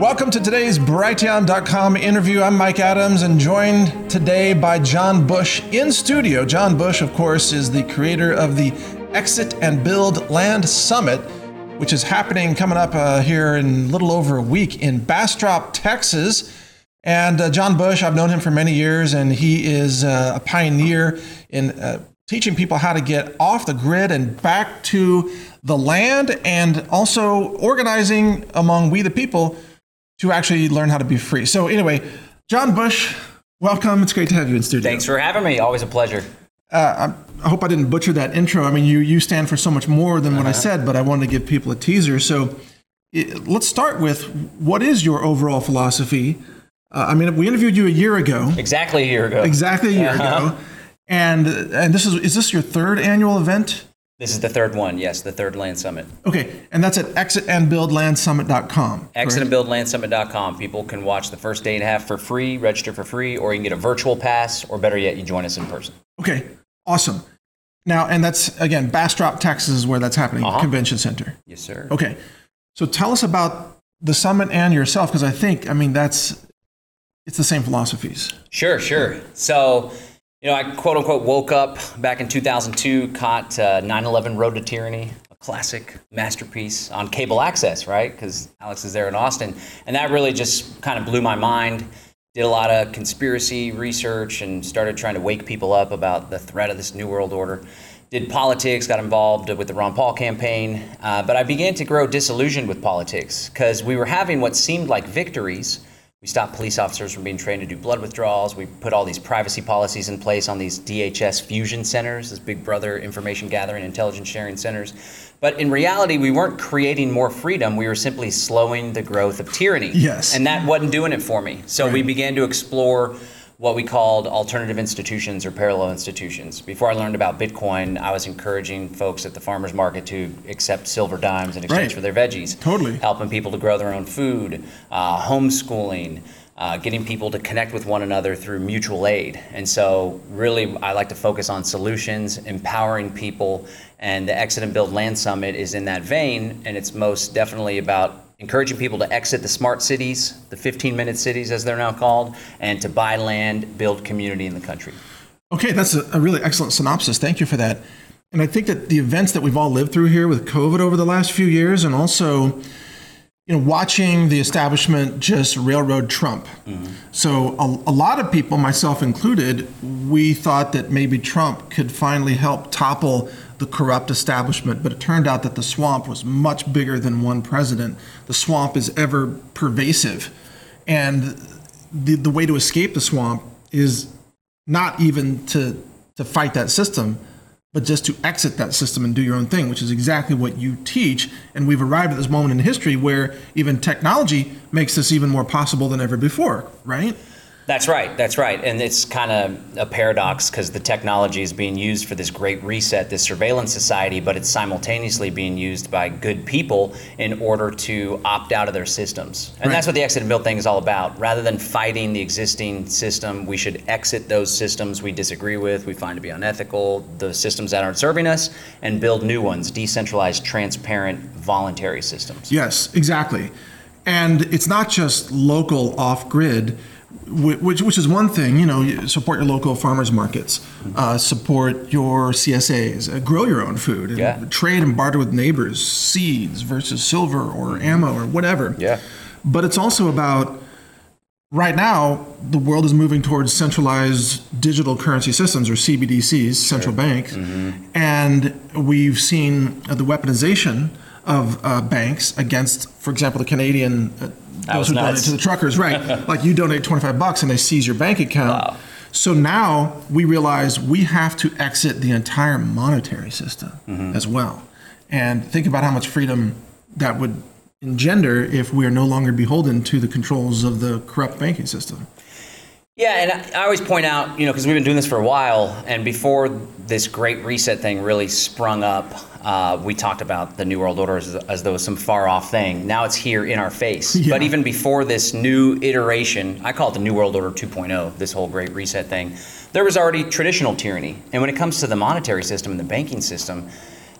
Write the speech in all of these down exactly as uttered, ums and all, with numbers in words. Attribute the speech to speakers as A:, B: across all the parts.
A: Welcome to today's Brighteon dot com interview. I'm Mike Adams and joined today by John Bush in studio. John Bush, of course, is the creator of the Exit and Build Land Summit, which is happening coming up uh, here in a little over a week in Bastrop, Texas. And uh, John Bush, I've known him for many years, and he is uh, a pioneer in uh, teaching people how to get off the grid and back to the land, and also organizing among we the people to actually learn how to be free. So anyway, John Bush, welcome. It's great to have you in studio.
B: Thanks for having me. Always a pleasure.
A: Uh, I hope I didn't butcher that intro. I mean, you you stand for so much more than uh-huh. what I said, but I wanted to give people a teaser. So it, let's start with, what is your overall philosophy? Uh, I mean, we interviewed you a year ago.
B: Exactly a year ago.
A: Exactly a year
B: uh-huh.
A: ago. And and this is is this your third annual event?
B: This is the third one, yes, the third Land Summit.
A: Okay, and that's at exit and build land summit dot com.
B: exit and build land summit dot com. People can watch the first day and a half for free, register for free, or you can get a virtual pass, or better yet, you join us in person.
A: Okay, awesome. Now, and that's, again, Bastrop, Texas is where that's happening, uh-huh. Convention Center.
B: Yes, sir.
A: Okay, so tell us about the summit and yourself, because I think, I mean, that's, it's the same philosophies.
B: Sure, sure. So, you know, I quote unquote woke up back in two thousand two, caught uh, nine eleven Road to Tyranny, a classic masterpiece on cable access, right? Because Alex is there in Austin. And that really just kind of blew my mind. Did a lot of conspiracy research and started trying to wake people up about the threat of this New World Order. Did politics, got involved with the Ron Paul campaign. Uh, but I began to grow disillusioned with politics because we were having what seemed like victories. We stopped police officers from being trained to do blood withdrawals. We put all these privacy policies in place on these D H S fusion centers, this Big Brother information gathering, intelligence sharing centers. But in reality, we weren't creating more freedom. We were simply slowing the growth of tyranny.
A: Yes.
B: And that wasn't doing it for me. So right. we began to explore what we called alternative institutions or parallel institutions. Before I learned about Bitcoin, I was encouraging folks at the farmers market to accept silver dimes in exchange
A: right.
B: for their veggies.
A: Totally.
B: Helping people to grow their own food, uh, homeschooling, uh, getting people to connect with one another through mutual aid. And so really, I like to focus on solutions, empowering people, and the Exit and Build Land Summit is in that vein, and it's most definitely about encouraging people to exit the smart cities, the fifteen-minute cities as they're now called, and to buy land, build community in the country.
A: Okay, that's a, a really excellent synopsis. Thank you for that. And I think that the events that we've all lived through here with COVID over the last few years, and also, you know, watching the establishment just railroad Trump. Mm-hmm. So a, a lot of people, myself included, we thought that maybe Trump could finally help topple the corrupt establishment, but it turned out that the swamp was much bigger than one president. The swamp is ever pervasive, and the the way to escape the swamp is not even to to fight that system, but just to exit that system and do your own thing, which is exactly what you teach. And we've arrived at this moment in history where even technology makes this even more possible than ever before, right?
B: That's right. That's right. And it's kind of a paradox because the technology is being used for this great reset, this surveillance society, but it's simultaneously being used by good people in order to opt out of their systems. And right. that's what the Exit and Build thing is all about. Rather than fighting the existing system, we should exit those systems we disagree with, we find to be unethical, the systems that aren't serving us, and build new ones, decentralized, transparent, voluntary systems.
A: Yes, exactly. And it's not just local off-grid, which which is one thing, you know, support your local farmers markets, uh, support your C S As, uh, grow your own food, and
B: yeah.
A: trade and barter with neighbors, seeds versus silver or ammo or whatever.
B: Yeah.
A: But it's also about, right now, the world is moving towards centralized digital currency systems, or C B D Cs, sure. central banks, mm-hmm. and we've seen uh, the weaponization of uh, banks against, for example, the Canadian uh, those who donate to the truckers, right? Like you donate twenty-five bucks and they seize your bank account.
B: Wow.
A: So now we realize we have to exit the entire monetary system mm-hmm. as well. And think about how much freedom that would engender if we are no longer beholden to the controls of the corrupt banking system.
B: Yeah, and I always point out, you know, because we've been doing this for a while, and before this great reset thing really sprung up, uh, we talked about the New World Order as, as though it was some far-off thing. Now it's here in our face. Yeah. But even before this new iteration, I call it the New World Order two point oh, this whole great reset thing, there was already traditional tyranny. And when it comes to the monetary system and the banking system,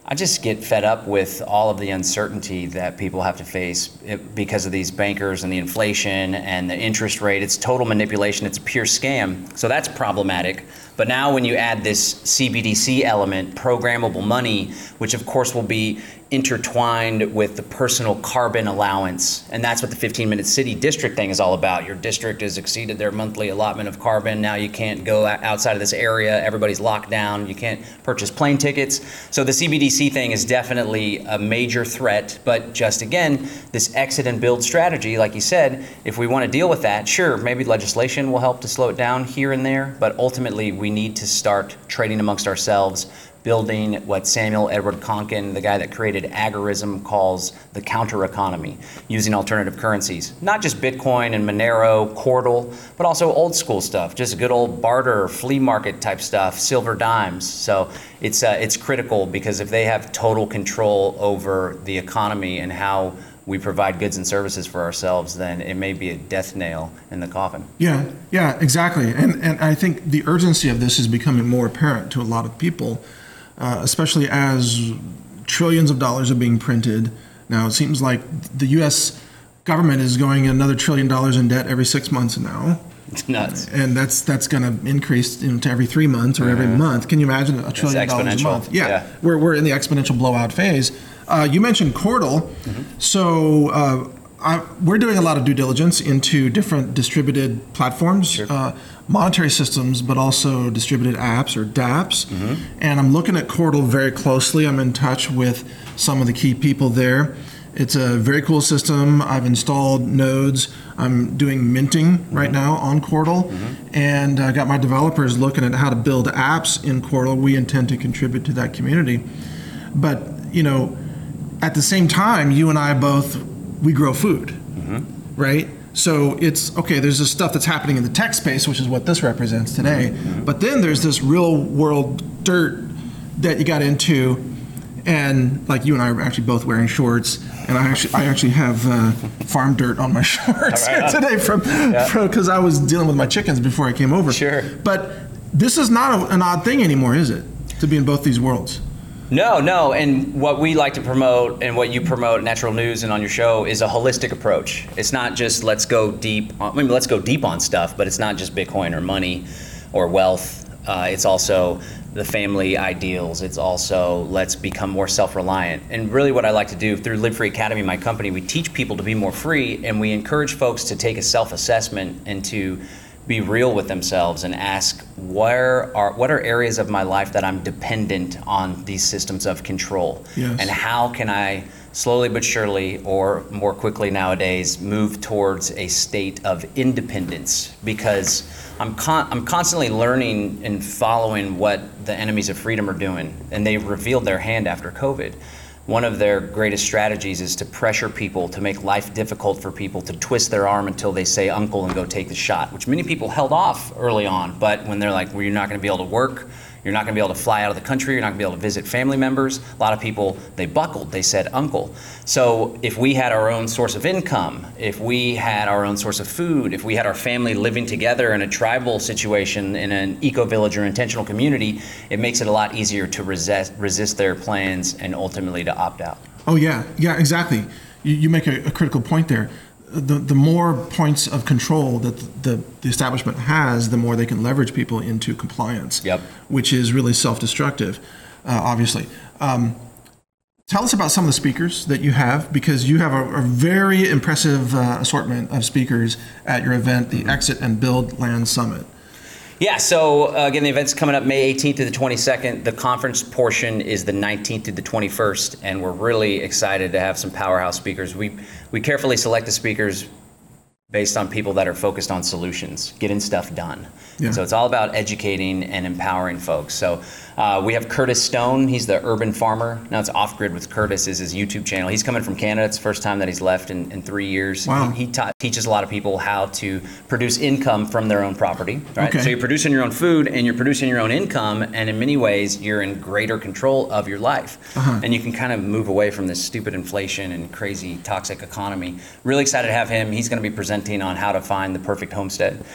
B: I just get fed up with all of the uncertainty that people have to face because of these bankers and the inflation and the interest rate. It's total manipulation. It's a pure scam. So that's problematic. But now when you add this C B D C element, programmable money, which of course will be intertwined with the personal carbon allowance, and that's what the fifteen minute city district thing is all about. Your district has exceeded their monthly allotment of carbon. Now you can't go outside of this area. Everybody's locked down. You can't purchase plane tickets. So the C B D C thing is definitely a major threat. But just again, this exit and build strategy, like you said, if we want to deal with that, sure, maybe legislation will help to slow it down here and there. But ultimately, we need to start trading amongst ourselves, building what Samuel Edward Konkin, the guy that created agorism, calls the counter economy, using alternative currencies. Not just Bitcoin and Monero, Quartal, but also old school stuff, just good old barter, flea market type stuff, silver dimes. So it's uh, it's critical, because if they have total control over the economy and how we provide goods and services for ourselves, then it may be a death nail in the coffin.
A: Yeah, yeah, exactly. And and I think the urgency of this is becoming more apparent to a lot of people, uh, especially as trillions of dollars are being printed. Now it seems like the U S government is going another trillion dollars in debt every six months now.
B: It's nuts.
A: And that's that's going to increase, you know, to every three months or every mm-hmm. month. Can you imagine a trillion dollars a month? Yeah, yeah. We're, we're in the exponential blowout phase. Uh, you mentioned Quartal. Mm-hmm. So uh, I, we're doing a lot of due diligence into different distributed platforms, sure. uh, monetary systems, but also distributed apps or dApps. Mm-hmm. And I'm looking at Quartal very closely. I'm in touch with some of the key people there. It's a very cool system. I've installed nodes. I'm doing minting mm-hmm. right now on Quartal, mm-hmm. and I got my developers looking at how to build apps in Quartal. We intend to contribute to that community. But, you know, at the same time, you and I both, we grow food, mm-hmm. right? So it's, okay, there's this stuff that's happening in the tech space, which is what this represents today. Mm-hmm. But then there's this real world dirt that you got into. And like you and I are actually both wearing shorts, and I actually I actually have uh, farm dirt on my shorts right. today from because yeah. I was dealing with my chickens before I came over.
B: Sure.
A: But this is not a, an odd thing anymore, is it? To be in both these worlds.
B: No, no. And what we like to promote, and what you promote at Natural News and on your show, is a holistic approach. It's not just let's go deep. On, I mean, let's go deep on stuff, but it's not just Bitcoin or money or wealth. Uh, it's also the family ideals. It's also let's become more self-reliant. And really what I like to do through Live Free Academy, my company, we teach people to be more free, and we encourage folks to take a self-assessment and to be real with themselves and ask where are what are areas of my life that I'm dependent on these systems of control,
A: yes.
B: and how can I slowly but surely, or more quickly nowadays, move towards a state of independence, because I'm con- I'm constantly learning and following what the enemies of freedom are doing, and they've revealed their hand after COVID. One of their greatest strategies is to pressure people, to make life difficult for people, to twist their arm until they say uncle and go take the shot, which many people held off early on. But when they're like, well, you're not going to be able to work, you're not going to be able to fly out of the country, you're not going to be able to visit family members, a lot of people, they buckled, they said uncle. So if we had our own source of income, if we had our own source of food, if we had our family living together in a tribal situation, in an eco-village or intentional community, it makes it a lot easier to resist, resist their plans and ultimately to opt out.
A: Oh yeah, yeah, exactly. You, you make a, a critical point there. The the more points of control that the, the establishment has, the more they can leverage people into compliance,
B: yep.
A: which is really self-destructive, uh, obviously. Um, tell us about some of the speakers that you have, because you have a, a very impressive uh, assortment of speakers at your event, the Exit and Build Land Summit.
B: Yeah, so uh, again, the event's coming up May eighteenth through the twenty-second. The conference portion is the nineteenth through the twenty-first, and we're really excited to have some powerhouse speakers. We we carefully select the speakers based on people that are focused on solutions, getting stuff done.
A: Yeah.
B: So it's all about educating and empowering folks. So uh, we have Curtis Stone. He's the urban farmer. Now it's Off Grid with Curtis is his YouTube channel. He's coming from Canada. It's the first time that he's left in, in three years.
A: Wow.
B: He, he ta- teaches a lot of people how to produce income from their own property. Right?
A: Okay.
B: So you're producing your own food and you're producing your own income, and in many ways you're in greater control of your life.
A: Uh-huh.
B: And you can kind of move away from this stupid inflation and crazy toxic economy. Really excited to have him. He's going to be presenting on how to find the perfect homestead.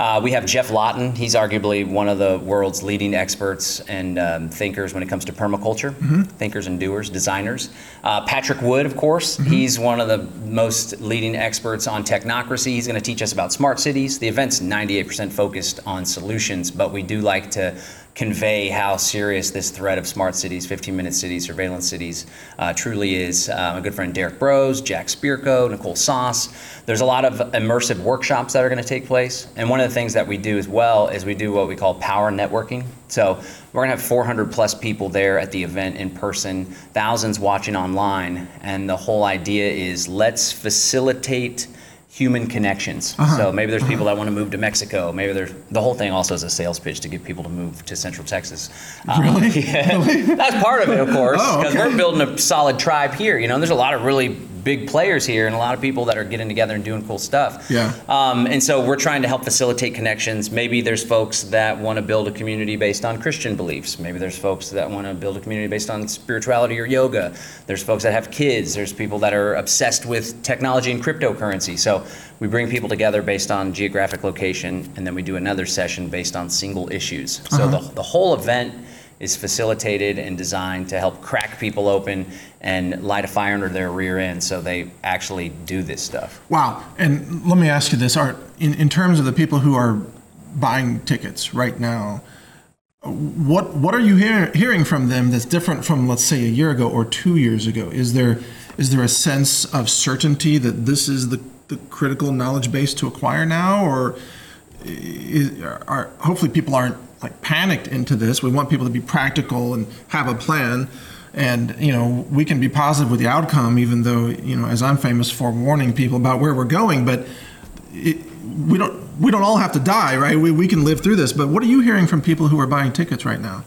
B: Uh, we have Jeff Lawton. He's arguably one of the world's leading experts and um, thinkers when it comes to permaculture, mm-hmm. thinkers and doers, designers. Uh, Patrick Wood, of course, mm-hmm. he's one of the most leading experts on technocracy. He's going to teach us about smart cities. The event's ninety-eight percent focused on solutions, but we do like to convey how serious this threat of smart cities, fifteen-minute cities, surveillance cities uh, truly is. Uh, my good friend Derek Bros, Jack Spirko, Nicole Sauce. There's a lot of immersive workshops that are going to take place. And one of the things that we do as well is we do what we call power networking. So we're going to have four hundred plus people there at the event in person, thousands watching online. And the whole idea is let's facilitate human connections. Uh-huh. So maybe there's people uh-huh. that want to move to Mexico. Maybe there's the whole thing also is a sales pitch to get people to move to Central Texas.
A: Really?
B: Um, yeah. Really? That's part of it, of course, because oh, okay. we're building a solid tribe here. You know, there's a lot of really big players here and a lot of people that are getting together and doing cool stuff.
A: Yeah.
B: Um, and so we're trying to help facilitate connections. Maybe there's folks that want to build a community based on Christian beliefs. Maybe there's folks that want to build a community based on spirituality or yoga. There's folks that have kids. There's people that are obsessed with technology and cryptocurrency. So we bring people together based on geographic location, and then we do another session based on single issues. Uh-huh. So the, the whole event is facilitated and designed to help crack people open and light a fire under their rear end so they actually do this stuff.
A: Wow. And let me ask you this, Art, in, in terms of the people who are buying tickets right now, what what are you hear, hearing from them that's different from, let's say, a year ago or two years ago? Is there is there a sense of certainty that this is the, the critical knowledge base to acquire now? Or is, are, hopefully people aren't like panicked into this. We want people to be practical and have a plan, and you know we can be positive with the outcome, even though you know as I'm famous for warning people about where we're going. But it, we don't we don't all have to die, right? We we can live through this. But what are you hearing from people who are buying tickets right now?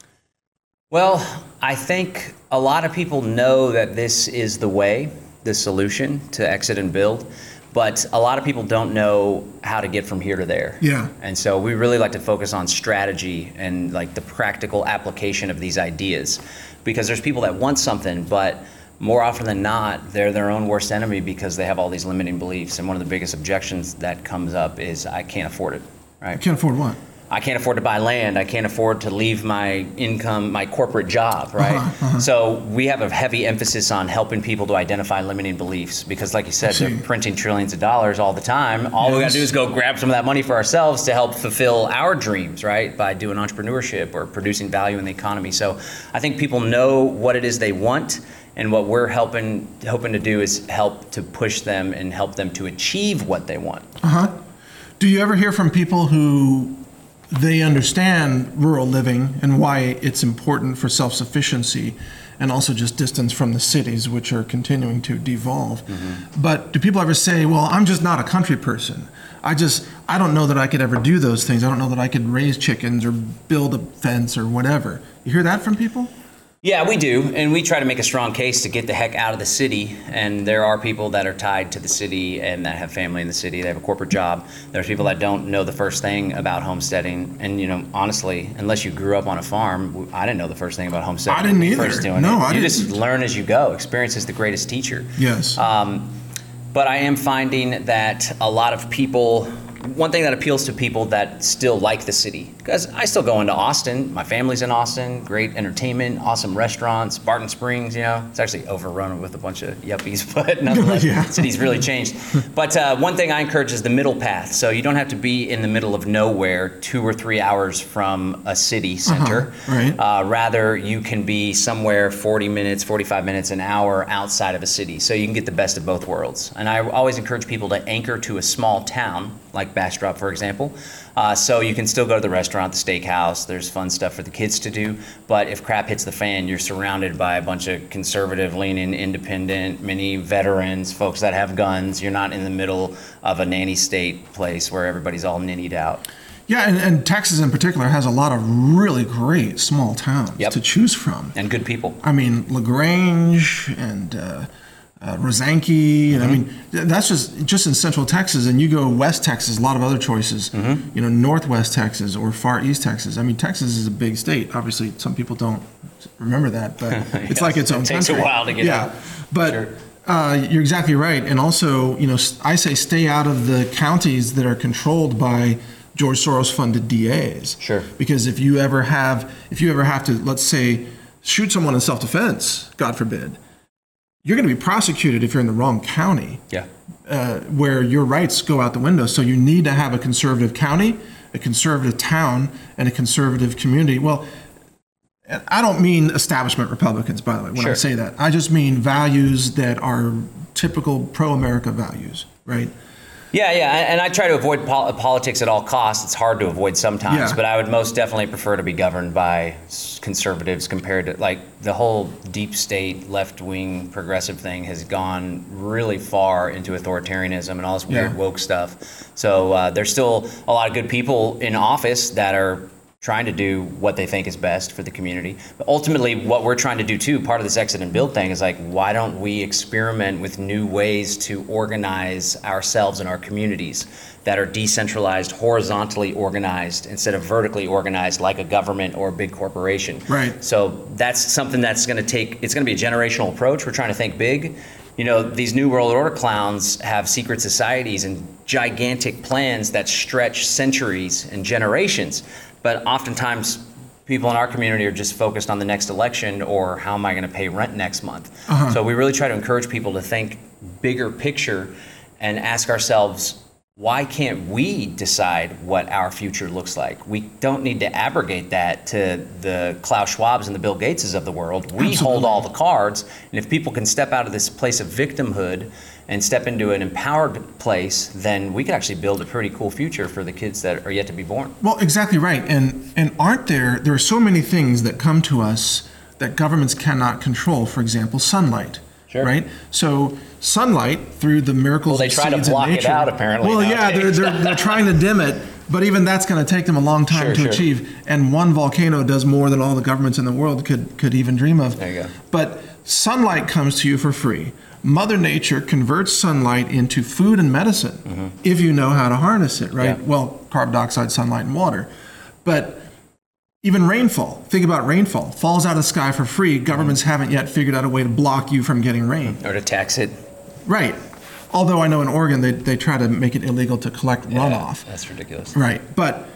B: Well, I think a lot of people know that this is the way, the solution to exit and build. But a lot of people don't know how to get from here to there.
A: Yeah.
B: And so we really like to focus on strategy and like the practical application of these ideas, because there's people that want something, but more often than not, they're their own worst enemy because they have all these limiting beliefs. And one of the biggest objections that comes up is, I can't afford it, right?
A: Can't afford what?
B: I can't afford to buy land. I can't afford to leave my income, my corporate job, right?
A: Uh-huh, uh-huh.
B: So we have a heavy emphasis on helping people to identify limiting beliefs because, like you said, they're printing trillions of dollars all the time. All yes. we got to do is go grab some of that money for ourselves to help fulfill our dreams, right? By doing entrepreneurship or producing value in the economy. So I think people know what it is they want, and what we're helping hoping to do is help to push them and help them to achieve what they want.
A: Uh-huh. Do you ever hear from people who they understand rural living and why it's important for self-sufficiency and also just distance from the cities, which are continuing to devolve? Mm-hmm. But do people ever say, well, I'm just not a country person. I just, I don't know that I could ever do those things. I don't know that I could raise chickens or build a fence or whatever. You hear that from people?
B: Yeah, we do, and we try to make a strong case to get the heck out of the city, and there are people that are tied to the city and that have family in the city, they have a corporate job. There's people that don't know the first thing about homesteading, and you know, honestly, unless you grew up on a farm, I didn't know the first thing about homesteading.
A: I didn't either.
B: First doing
A: no,
B: it.
A: I
B: you
A: didn't.
B: just learn as you go. Experience is the greatest teacher.
A: Yes.
B: Um, but I am finding that a lot of people, one thing that appeals to people that still like the city, because I still go into Austin. My family's in Austin, great entertainment, awesome restaurants, Barton Springs, you know, it's actually overrun with a bunch of yuppies, but nonetheless,
A: yeah.
B: the city's really changed. But uh, one thing I encourage is the middle path. So you don't have to be in the middle of nowhere, two or three hours from a city center.
A: Uh-huh. Right.
B: Uh, rather, you can be somewhere forty minutes, forty-five minutes, an hour outside of a city. So you can get the best of both worlds. And I always encourage people to anchor to a small town, like Bastrop, for example. Uh, so you can still go to the restaurant, the steakhouse. There's fun stuff for the kids to do. But if crap hits the fan, you're surrounded by a bunch of conservative, leaning, independent, many veterans, folks that have guns. You're not in the middle of a nanny state place where everybody's all ninnied out.
A: Yeah, and, and Texas in particular has a lot of really great small towns
B: yep.
A: to choose from.
B: And good people.
A: I mean, LaGrange and uh, uh, Rosanke. Mm-hmm. I mean, that's just just in Central Texas. And you go West Texas, a lot of other choices. Mm-hmm. You know, Northwest Texas or Far East Texas. I mean, Texas is a big state. Obviously, some people don't remember that, but it's yes, like its own
B: it takes
A: country.
B: a while to get
A: yeah.
B: out.
A: But
B: sure.
A: uh, you're exactly right. And also, you know, I say stay out of the counties that are controlled by George Soros funded D As.
B: Sure.
A: Because if you ever have, if you ever have to, let's say, shoot someone in self-defense, God forbid, you're going to be prosecuted if you're in the wrong county.
B: Yeah.
A: Uh, where your rights go out the window. So you need to have a conservative county, a conservative town, and a conservative community. Well, I don't mean establishment Republicans, by the way, when
B: Sure.
A: I say that. I just mean values that are typical pro-America values, right?
B: Yeah, yeah, and I try to avoid pol- politics at all costs. It's hard to avoid sometimes,
A: Yeah.
B: but I would most definitely prefer to be governed by s- conservatives compared to, like, the whole deep state, left-wing, progressive thing has gone really far into authoritarianism and all this weird
A: Yeah.
B: woke stuff. So uh, there's still a lot of good people in office that are trying to do what they think is best for the community. But ultimately, what we're trying to do too, part of this exit and build thing is like, why don't we experiment with new ways to organize ourselves and our communities that are decentralized, horizontally organized instead of vertically organized like a government or a big corporation.
A: Right.
B: So that's something that's going to take, it's going to be a generational approach. We're trying to think big. You know, these New World Order clowns have secret societies and gigantic plans that stretch centuries and generations. But oftentimes, people in our community are just focused on the next election or how am I going to pay rent next month.
A: Uh-huh.
B: So we really try to encourage people to think bigger picture and ask ourselves, why can't we decide what our future looks like? We don't need to abrogate that to the Klaus Schwabs and the Bill Gateses of the world. We
A: Absolutely.
B: hold all the cards. And if people can step out of this place of victimhood and step into an empowered place, then we could actually build a pretty cool future for the kids that are yet to be born.
A: Well, exactly right. And and aren't there, there are so many things that come to us that governments cannot control. For example, sunlight.
B: Sure.
A: Right? So sunlight, through the miracles
B: Well, they
A: of
B: try to
A: seeds in
B: block it
A: nature-
B: out, apparently,
A: Well, yeah, they're,
B: nowadays.
A: they're, they're trying to dim it, but even that's going to take them a long time
B: Sure,
A: to
B: sure.
A: achieve. And one volcano does more than all the governments in the world could, could even dream of.
B: There you go.
A: But sunlight comes to you for free. Mother Nature converts sunlight into food and medicine
B: Mm-hmm.
A: if you know how to harness it, right?
B: Yeah.
A: Well, carbon dioxide, sunlight, and water. But even rainfall, think about rainfall, falls out of the sky for free. Governments haven't yet figured out a way to block you from getting rain.
B: Or to tax it.
A: Right. Although I know in Oregon, they, they try to make it illegal to collect
B: Yeah,
A: runoff.
B: that's ridiculous.
A: Right. But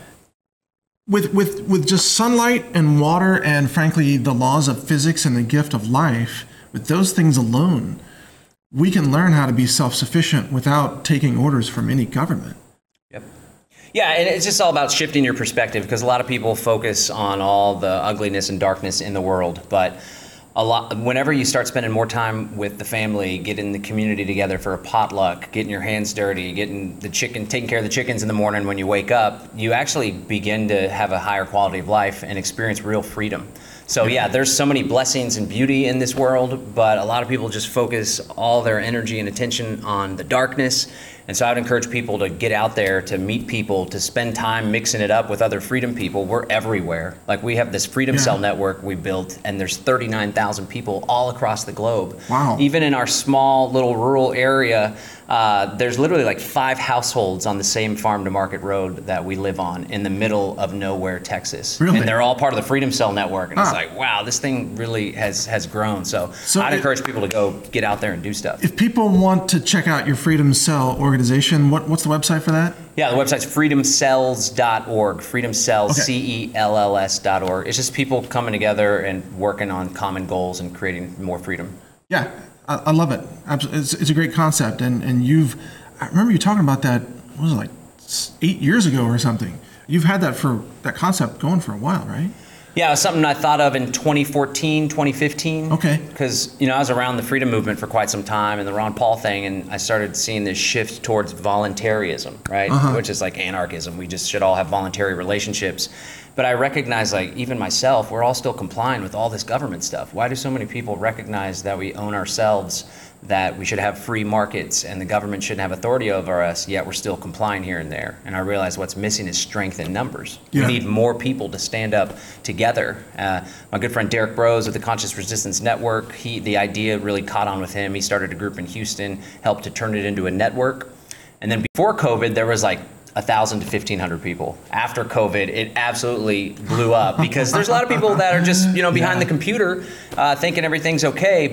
A: with, with, with just sunlight and water and, frankly, the laws of physics and the gift of life, with those things alone, we can learn how to be self-sufficient without taking orders from any government.
B: Yep. Yeah, and it's just all about shifting your perspective because a lot of people focus on all the ugliness and darkness in the world, but a lot whenever you start spending more time with the family, getting the community together for a potluck, getting your hands dirty, getting the chicken, taking care of the chickens in the morning when you wake up, you actually begin to have a higher quality of life and experience real freedom. So yeah, there's so many blessings and beauty in this world, but a lot of people just focus all their energy and attention on the darkness. And so I would encourage people to get out there, to meet people, to spend time mixing it up with other freedom people. We're everywhere. Like we have this Freedom
A: Yeah.
B: Cell network we built, and there's thirty-nine thousand people all across the globe.
A: Wow.
B: Even in our small little rural area, uh, there's literally like five households on the same farm to market road that we live on in the middle of nowhere, Texas.
A: Really?
B: And they're all part of the Freedom Cell network. And it's
A: Huh.
B: like, wow, this thing really has, has grown. So,
A: So
B: I'd
A: it-
B: encourage people to go get out there and do stuff.
A: If people want to check out your Freedom Cell organization, what, what's the website for that?
B: Yeah, the website's freedom cells dot org, freedom cells,
A: Okay.
B: C E L L S dot org. It's just people coming together and working on common goals and creating more freedom.
A: Yeah, I, I love it. Abs- It's, it's a great concept. And, and you've, I remember you talking about that, what was it, like s- eight years ago or something. You've had that for, that concept going for a while, right?
B: Yeah, it was something I thought of in twenty fourteen, twenty fifteen.
A: Okay.
B: Because, you know, I was around the freedom movement for quite some time and the Ron Paul thing, and I started seeing this shift towards voluntarism, right?
A: Uh-huh.
B: Which is like anarchism. We just should all have voluntary relationships. But I recognize, like, even myself, we're all still complying with all this government stuff. Why do so many people recognize that we own ourselves, that we should have free markets and the government shouldn't have authority over us, yet we're still complying here and there? And I realize what's missing is strength in numbers.
A: Yeah.
B: We need more people to stand up together. Uh, my good friend Derek Bros of the Conscious Resistance Network, he the idea really caught on with him. He started a group in Houston, helped to turn it into a network. And then before COVID, there was like one thousand to fifteen hundred people. After COVID, it absolutely blew up because there's a lot of people that are just, you know, behind
A: Yeah.
B: the computer uh, thinking everything's okay, but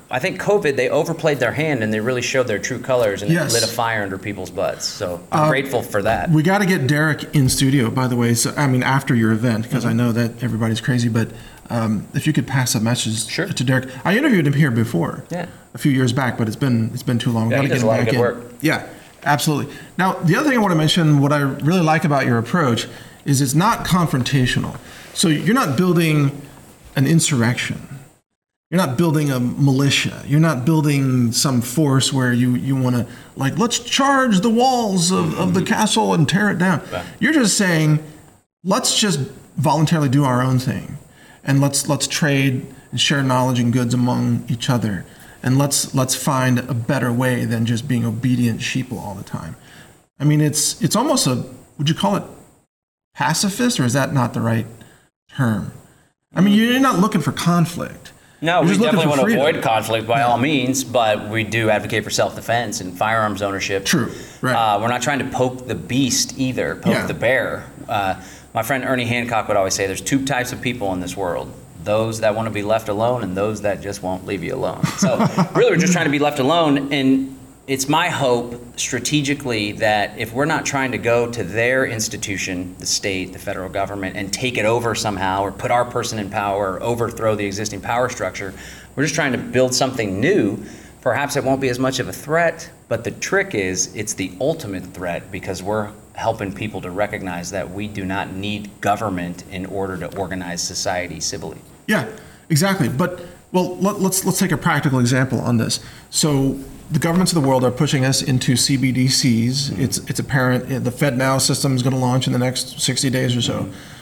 B: I think COVID, they overplayed their hand and they really showed their true colors and
A: Yes.
B: it lit a fire under people's butts. So I'm
A: Uh,
B: grateful for that.
A: We got to get Derek in studio, by the way. So I mean, after your event, because I know that everybody's crazy. But um, if you could pass a message
B: Sure.
A: to Derek, I interviewed him here before,
B: Yeah.
A: a few years back, but it's been it's been too long.
B: Yeah,
A: Gotta
B: he does
A: get
B: a
A: him
B: lot of
A: back
B: good
A: in.
B: work.
A: Yeah, absolutely. Now, the other thing I want to mention, what I really like about your approach, is it's not confrontational. So you're not building an insurrection. You're not building a militia. You're not building some force where you, you want to, like, let's charge the walls of, of the castle and tear it down.
B: Right.
A: You're just saying, let's just voluntarily do our own thing. And let's let's trade and share knowledge and goods among each other. And let's let's find a better way than just being obedient sheeple all the time. I mean, it's it's almost a, would you call it pacifist, or is that not the right term? I mean, you're not looking for conflict.
B: No,
A: You're
B: we
A: just looking
B: definitely
A: for
B: want to
A: freedom.
B: avoid conflict by all means, but we do advocate for self-defense and firearms ownership.
A: True, right.
B: Uh, we're not trying to poke the beast either, poke
A: Yeah.
B: the bear. Uh, my friend Ernie Hancock would always say there's two types of people in this world. Those that want to be left alone and those that just won't leave you alone. So really we're just trying to be left alone, and it's my hope strategically that if we're not trying to go to their institution, the state, the federal government, and take it over somehow or put our person in power or overthrow the existing power structure, we're just trying to build something new. Perhaps it won't be as much of a threat, but the trick is it's the ultimate threat because we're helping people to recognize that we do not need government in order to organize society civilly.
A: Yeah, exactly. But well, let, let's let's take a practical example on this. So the governments of the world are pushing us into C B D Cs. Mm-hmm. It's it's apparent uh, the FedNow system is going to launch in the next sixty days or so.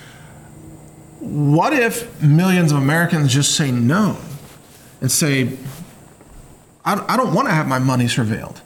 A: Mm-hmm. What if millions of Americans just say no and say, I, I don't want to have my money surveilled?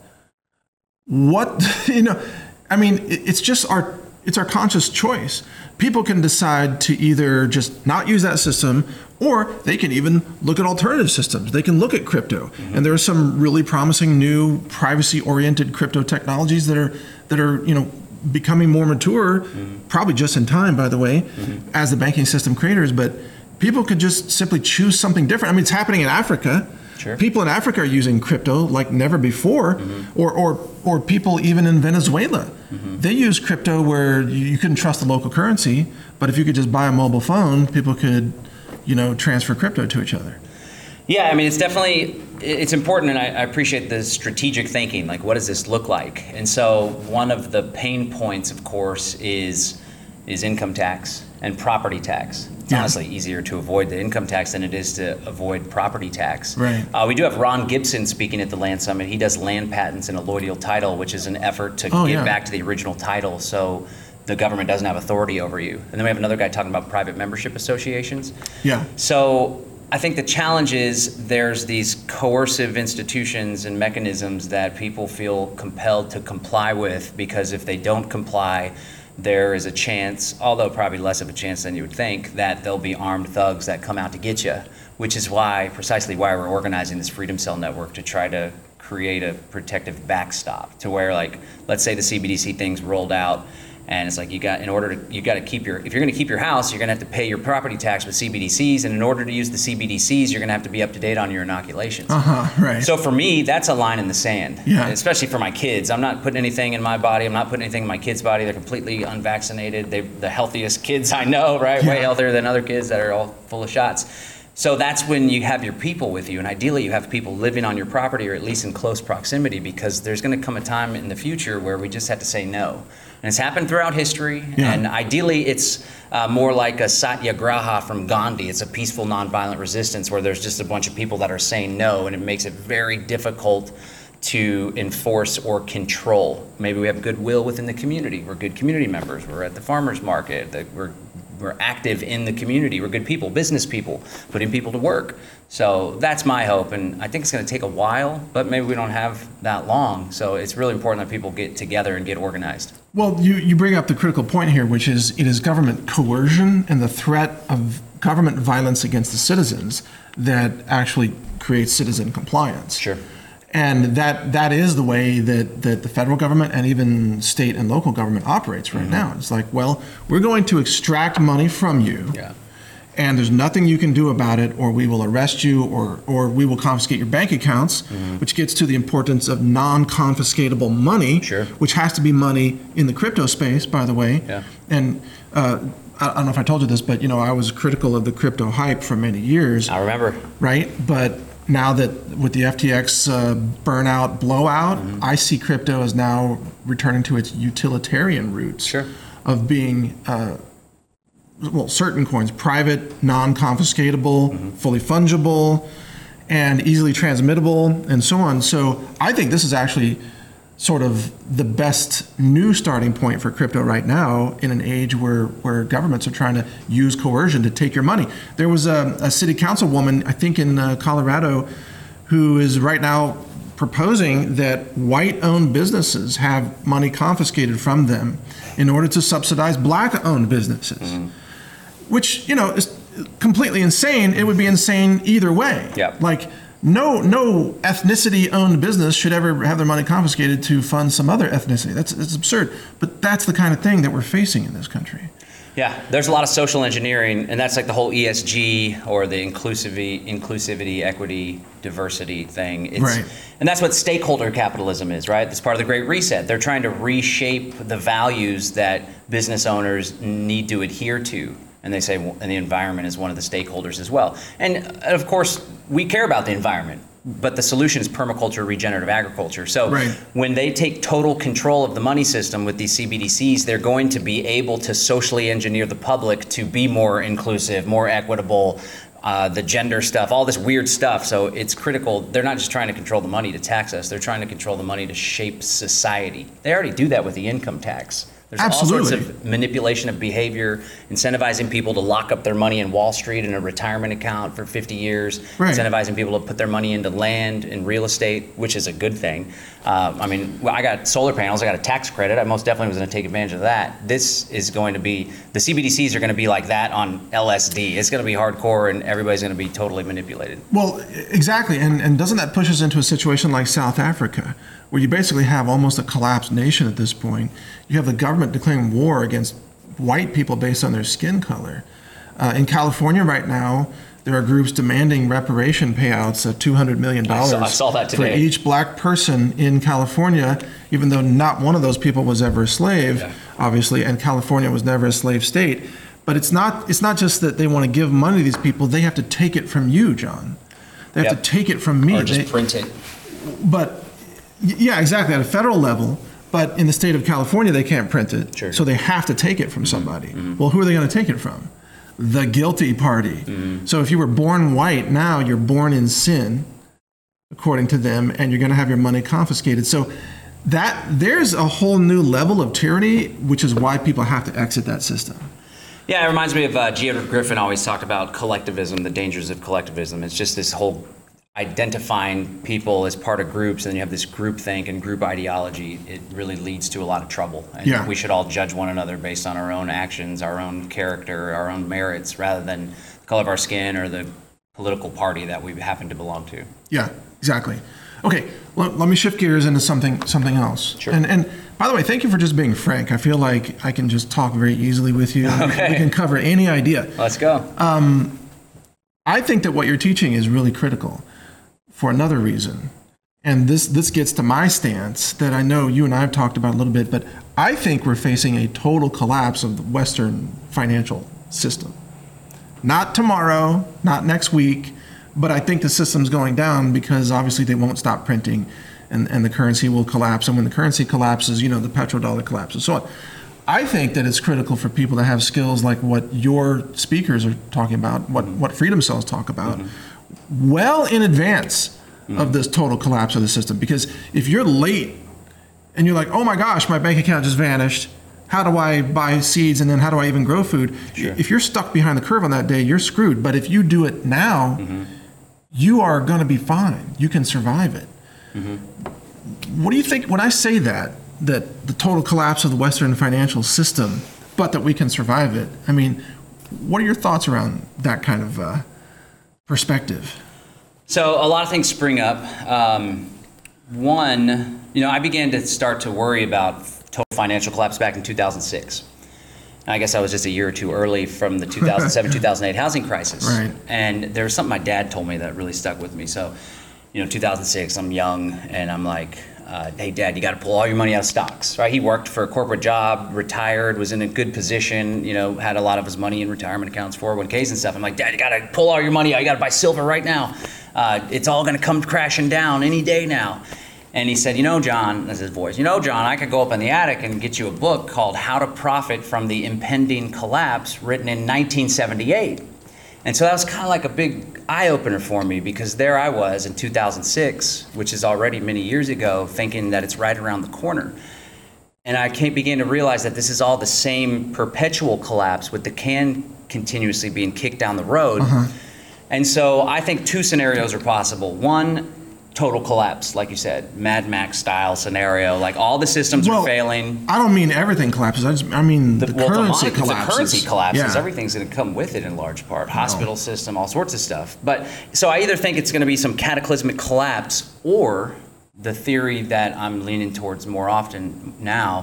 A: What, you know, I mean, it, it's just our, it's our conscious choice. People can decide to either just not use that system, or they can even look at alternative systems. They can look at crypto. Mm-hmm. And there are some really promising new privacy-oriented crypto technologies that are, that are, you know, becoming more mature, mm-hmm. probably just in time, by the way, mm-hmm. as the banking system creators. But people could just simply choose something different. I mean, it's happening in Africa.
B: Sure.
A: People in Africa are using crypto like never before, mm-hmm. or, or or people even in Venezuela. Mm-hmm. They use crypto where you, you couldn't trust the local currency, but if you could just buy a mobile phone, people could, you know, transfer crypto to each other.
B: Yeah, I mean, it's definitely, it's important, and I, I appreciate the strategic thinking, like what does this look like? And so one of the pain points, of course, is is income tax and property tax. It's
A: Yeah.
B: honestly easier to avoid the income tax than it is to avoid property tax.
A: Right.
B: Uh, we do have Ron Gibson speaking at the Land Summit. He does land patents and allodial title, which is an effort to
A: Oh,
B: get
A: yeah.
B: back to the original title so the government doesn't have authority over you. And then we have another guy talking about private membership associations.
A: Yeah.
B: So I think the challenge is there's these coercive institutions and mechanisms that people feel compelled to comply with, because if they don't comply, there is a chance, although probably less of a chance than you would think, that there'll be armed thugs that come out to get you, which is why, precisely why we're organizing this Freedom Cell network, to try to create a protective backstop to where, like, let's say the C B D C thing's rolled out, and it's like you got, in order to, you got to keep your, if you're going to keep your house, you're going to have to pay your property tax with C B D Cs, and in order to use the C B D Cs, you're going to have to be up to date on your inoculations.
A: Uh-huh, right.
B: So for me, that's a line in the sand,
A: Yeah.
B: especially for my kids. I'm not putting anything in my body. I'm not putting anything in my kids' body. They're completely unvaccinated. They're the healthiest kids I know, right? Way
A: Yeah.
B: healthier than other kids that are all full of shots. So that's when you have your people with you, and ideally you have people living on your property or at least in close proximity, because there's going to come a time in the future where we just have to say no. And it's happened throughout history,
A: Yeah.
B: and ideally it's uh, more like a satyagraha from Gandhi. It's a peaceful, nonviolent resistance where there's just a bunch of people that are saying no, and it makes it very difficult to enforce or control. Maybe we have goodwill within the community. We're good community members. We're at the farmer's market. that We're we're active in the community. We're good people, business people, putting people to work. So that's my hope, and I think it's going to take a while, but maybe we don't have that long. So it's really important that people get together and get organized.
A: Well, you, you bring up the critical point here, which is it is government coercion and the threat of government violence against the citizens that actually creates citizen compliance.
B: Sure.
A: And that that is the way that, that the federal government and even state and local government operates right
B: Mm-hmm.
A: now. It's like, well, we're going to extract money from you.
B: Yeah.
A: and there's nothing you can do about it, or we will arrest you, or or we will confiscate your bank accounts, mm-hmm. which gets to the importance of non-confiscatable money,
B: sure.
A: which has to be money in the crypto space, by the way.
B: Yeah.
A: And uh, I don't know if I told you this, but you know, I was critical of the crypto hype for many years.
B: I remember.
A: Right, but now that with the F T X uh, burnout, blowout, mm-hmm. I see crypto as now returning to its utilitarian roots
B: sure.
A: of being. Uh, well, certain coins, private, non-confiscatable, mm-hmm. fully fungible, and easily transmittable, and so on. So I think this is actually sort of the best new starting point for crypto right now in an age where, where governments are trying to use coercion to take your money. There was a, a city councilwoman, I think in uh, Colorado, who is right now proposing that white-owned businesses have money confiscated from them in order to subsidize black-owned businesses. Mm-hmm. Which, you know, is completely insane. It would be insane either way.
B: Yeah.
A: Like, no no ethnicity-owned business should ever have their money confiscated to fund some other ethnicity. That's, that's absurd. But that's the kind of thing that we're facing in this country.
B: Yeah, there's a lot of social engineering, and that's like the whole E S G or the inclusivity, inclusivity, equity, diversity thing. It's,
A: right.
B: And that's what stakeholder capitalism is, right? It's part of the Great Reset. They're trying to reshape the values that business owners need to adhere to. And they say, well, and the environment is one of the stakeholders as well. And of course, we care about the environment, but the solution is permaculture, regenerative agriculture. So
A: right.
B: when they take total control of the money system with these C B D Cs, they're going to be able to socially engineer the public to be more inclusive, more equitable, uh, the gender stuff, all this weird stuff. So it's critical. They're not just trying to control the money to tax us. They're trying to control the money to shape society. They already do that with the income tax. There's
A: Absolutely.
B: all sorts of manipulation of behavior, incentivizing people to lock up their money in Wall Street in a retirement account for fifty years,
A: right.
B: incentivizing people to put their money into land and real estate, which is a good thing. Uh, I mean, well, I got solar panels, I got a tax credit. I most definitely was going to take advantage of that. This is going to be, the C B D Cs are going to be like that on L S D. It's going to be hardcore and everybody's going to be totally manipulated.
A: Well, exactly. And, and doesn't that push us into a situation like South Africa, where you basically have almost a collapsed nation at this point? You have the government declaring war against white people based on their skin color. Uh, in California right now, there are groups demanding reparation payouts of two hundred million dollars
B: I saw, I saw that today.
A: for each black person in California, even though not one of those people was ever a slave,
B: yeah.
A: obviously, and California was never a slave state. But it's not, it's not just that they want to give money to these people, they have to take it from you, John. They have
B: yep.
A: to take it from me.
B: Or just
A: they,
B: print it.
A: But, yeah, exactly, at a federal level. But in the state of California, they can't print it.
B: Sure.
A: So they have to take it from somebody.
B: Mm-hmm.
A: Well, who are they going to take it from? The guilty party.
B: Mm-hmm.
A: So if you were born white, now you're born in sin, according to them, and you're going to have your money confiscated. So that there's a whole new level of tyranny, which is why people have to exit that system.
B: Yeah, it reminds me of uh, G. Edward Griffin always talked about collectivism, the dangers of collectivism. It's just this whole identifying people as part of groups, and then you have this group think and group ideology. It really leads to a lot of trouble. And
A: yeah.
B: we should all judge one another based on our own actions, our own character, our own merits, rather than the color of our skin or the political party that we happen to belong to.
A: Yeah, exactly. Okay, let, let me shift gears into something something else.
B: Sure.
A: And and by the way, thank you for just being frank. I feel like I can just talk very easily with you.
B: Okay.
A: We can cover any idea.
B: Let's go.
A: Um, I think that what you're teaching is really critical for another reason. And this this gets to my stance that I know you and I have talked about a little bit, but I think we're facing a total collapse of the Western financial system. Not tomorrow, not next week, but I think the system's going down because obviously they won't stop printing and, and the currency will collapse. And when the currency collapses, you know, the petrodollar collapses. So I think that it's critical for people to have skills like what your speakers are talking about, what, what Freedom Cells talk about, mm-hmm. well in advance mm-hmm. of this total collapse of the system. Because if you're late and you're like, oh my gosh, my bank account just vanished, how do I buy seeds and then how do I even grow food?
B: Sure.
A: If you're stuck behind the curve on that day, you're screwed. But if you do it now, mm-hmm. you are going to be fine. You can survive it. Mm-hmm. What do you think when I say that, that the total collapse of the Western financial system, but that we can survive it? I mean, what are your thoughts around that kind of uh, perspective?
B: So a lot of things spring up. Um, one, you know, I began to start to worry about total financial collapse back in two thousand six. And I guess I was just a year or two early from the two thousand seven, two thousand eight housing crisis.
A: Right.
B: And there was something my dad told me that really stuck with me. So, you know, two thousand six, I'm young, and I'm like, uh, hey, Dad, you got to pull all your money out of stocks, right? He worked for a corporate job, retired, was in a good position, you know, had a lot of his money in retirement accounts, four oh one K's and stuff. I'm like, Dad, you got to pull all your money out. You got to buy silver right now. Uh, it's all going to come crashing down any day now. And he said, you know, John, that's his voice, you know, John, I could go up in the attic and get you a book called How to Profit from the Impending Collapse, written in nineteen seventy-eight. And so that was kind of like a big eye-opener for me, because there I was in two thousand six, which is already many years ago, thinking that it's right around the corner. And I came, began to realize that this is all the same perpetual collapse, with the can continuously being kicked down the road. Uh-huh. And so I think two scenarios are possible. One, total collapse, like you said, Mad Max style scenario, like all the systems
A: well,
B: are failing.
A: I don't mean everything collapses. I, just, I mean the, the
B: well,
A: currency
B: the,
A: collapses.
B: The currency collapses.
A: Yeah.
B: Everything's going to come with it in large part. Hospital no. system, all sorts of stuff. But so I either think it's going to be some cataclysmic collapse, or the theory that I'm leaning towards more often now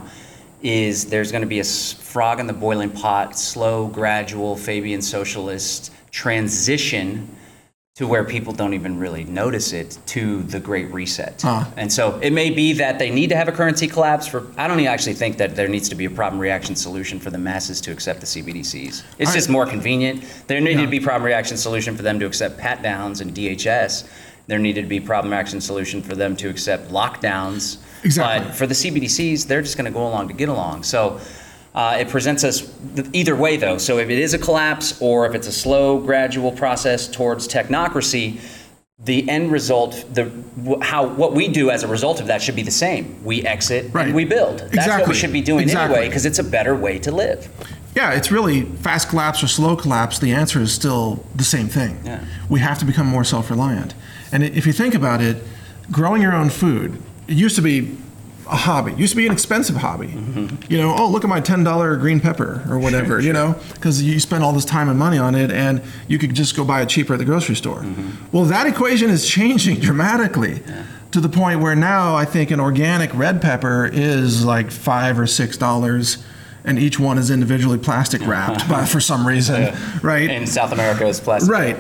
B: is there's going to be a frog in the boiling pot, slow, gradual Fabian socialist transition to where people don't even really notice it, to the Great Reset. Uh. And so it may be that they need to have a currency collapse for, I don't actually think that there needs to be a problem reaction solution for the masses to accept the C B D Cs. It's I, just more convenient. There needed yeah. to be problem reaction solution for them to accept pat downs and D H S. There needed to be problem action solution for them to accept lockdowns.
A: Exactly.
B: But for the C B D Cs, they're just gonna go along to get along. So Uh, it presents us either way, though. So if it is a collapse, or if it's a slow, gradual process towards technocracy, the end result, the how what we do as a result of that should be the same. We exit
A: right.
B: and we build. That's
A: exactly.
B: what we should be doing
A: exactly.
B: anyway, because it's a better way to live.
A: Yeah, it's really fast collapse or slow collapse. The answer is still the same thing.
B: Yeah.
A: We have to become more self-reliant. And if you think about it, growing your own food, it used to be a hobby. It used to be an expensive hobby. Mm-hmm. You know, oh, look at my ten dollar green pepper or whatever, sure, you sure. know, because you spend all this time and money on it, and you could just go buy it cheaper at the grocery store. Mm-hmm. Well, that equation is changing dramatically yeah. to the point where now I think an organic red pepper is like five or six dollars, and each one is individually plastic wrapped by, for some reason, yeah. right?
B: In South America, it's plastic.
A: Right.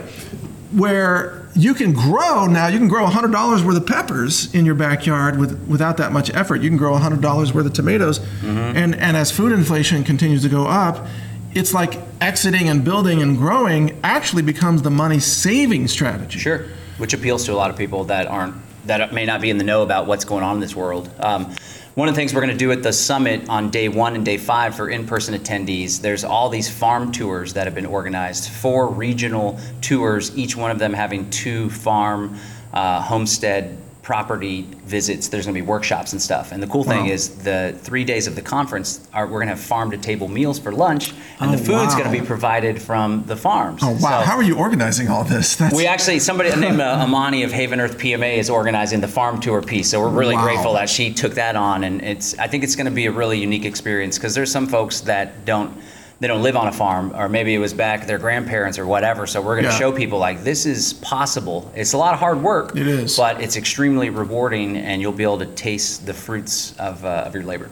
A: Where you can grow now, you can grow one hundred dollars worth of peppers in your backyard with, without that much effort. You can grow one hundred dollars worth of tomatoes. Mm-hmm. And, and as food inflation continues to go up, it's like exiting and building and growing actually becomes the money saving strategy.
B: Sure, which appeals to a lot of people that aren't, that may not be in the know about what's going on in this world. Um, One of the things we're going to do at the summit on day one and day five for in-person attendees, there's all these farm tours that have been organized, four regional tours, each one of them having two farm, uh, homestead, property visits. There's going to be workshops and stuff. And the cool thing wow. is the three days of the conference, are we're going to have farm-to-table meals for lunch, and oh, the food's wow. going to be provided from the farms.
A: Oh, wow. So how are you organizing all this? That's...
B: We actually, somebody named uh, Amani of Haven Earth P M A is organizing the farm tour piece. So we're really wow. grateful that she took that on. And it's, I think it's going to be a really unique experience, because there's some folks that don't, they don't live on a farm, or maybe it was back their grandparents or whatever. So we're going to yeah. show people like this is possible. It's a lot of hard work.
A: It is.
B: But it's extremely rewarding, and you'll be able to taste the fruits of, uh, of your labor.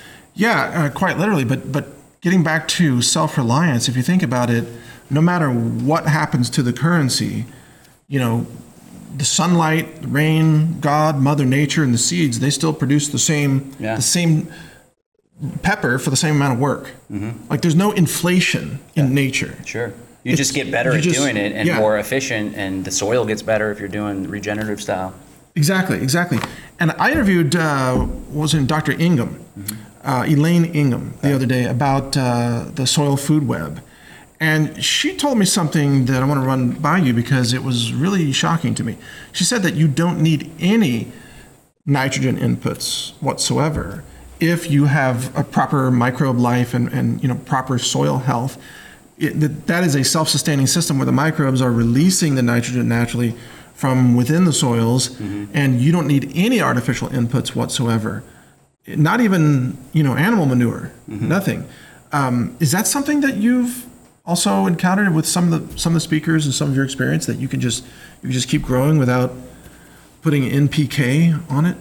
A: Yeah, uh, quite literally. But, but getting back to self-reliance, if you think about it, no matter what happens to the currency, you know, the sunlight, the rain, God, Mother Nature, and the seeds, they still produce the same, yeah. the same pepper for the same amount of work. Mm-hmm. Like there's no inflation in yeah. nature.
B: Sure. You it's, just get better at just, doing it and yeah. more efficient, and the soil gets better if you're doing regenerative style.
A: Exactly, exactly. And I interviewed, uh, what was it, Doctor Ingham, mm-hmm. uh, Elaine Ingham, the yeah. other day about uh, the soil food web. And she told me something that I want to run by you because it was really shocking to me. She said that you don't need any nitrogen inputs whatsoever if you have a proper microbe life and, and you know proper soil health. It, that, that is a self-sustaining system where the microbes are releasing the nitrogen naturally from within the soils, mm-hmm. and you don't need any artificial inputs whatsoever. Not even you know animal manure, mm-hmm. nothing. Um, is that something that you've also encountered with some of the some of the speakers and some of your experience, that you can just you can just keep growing without putting N P K on it?